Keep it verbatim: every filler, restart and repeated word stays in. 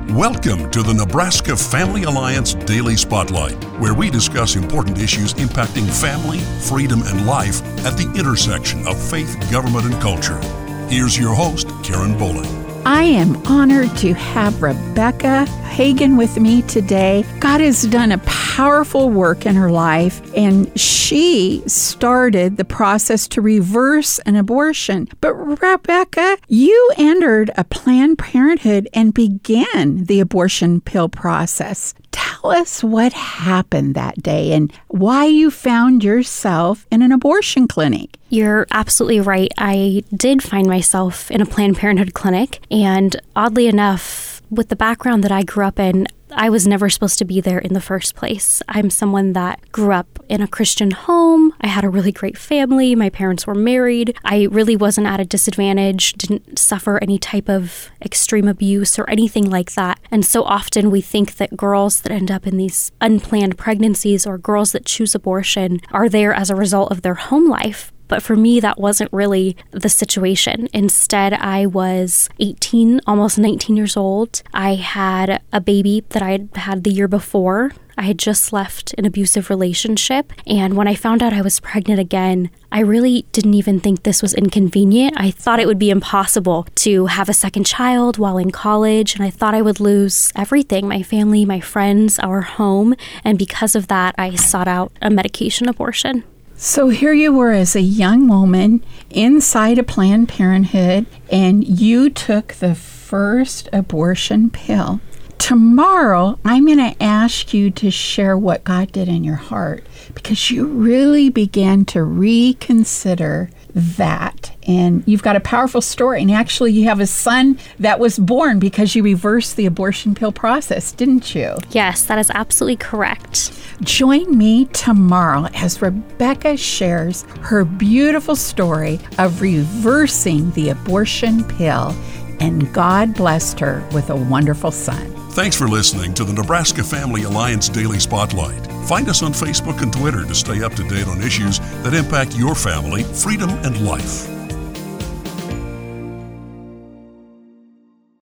Welcome to the Nebraska Family Alliance Daily Spotlight, where we discuss important issues impacting family, freedom, and life at the intersection of faith, government, and culture. Here's your host, Karen Bowling. I am honored to have Rebecca Hagan with me today. God has done a powerful work in her life, and she started the process to reverse an abortion. But Rebecca, you entered a Planned Parenthood and began the abortion pill process. Tell us what happened that day and why you found yourself in an abortion clinic. You're absolutely right. I did find myself in a Planned Parenthood clinic, and oddly enough, with the background that I grew up in, I was never supposed to be there in the first place. I'm someone that grew up in a Christian home. I had a really great family. My parents were married. I really wasn't at a disadvantage, didn't suffer any type of extreme abuse or anything like that. And so often we think that girls that end up in these unplanned pregnancies or girls that choose abortion are there as a result of their home life. But for me, that wasn't really the situation. Instead, I was eighteen, almost nineteen years old. I had a baby that I had had the year before. I had just left an abusive relationship. And when I found out I was pregnant again, I really didn't even think this was inconvenient. I thought it would be impossible to have a second child while in college. And I thought I would lose everything, my family, my friends, our home. And because of that, I sought out a medication abortion. So here you were as a young woman inside a Planned Parenthood, and you took the first abortion pill. Tomorrow, I'm going to ask you to share what God did in your heart, because you really began to reconsider that. And you've got a powerful story. And actually, you have a son that was born because you reversed the abortion pill process, didn't you? Yes, that is absolutely correct. Join me tomorrow as Rebecca shares her beautiful story of reversing the abortion pill, and God blessed her with a wonderful son. Thanks for listening to the Nebraska Family Alliance Daily Spotlight. Find us on Facebook and Twitter to stay up to date on issues that impact your family, freedom, and life.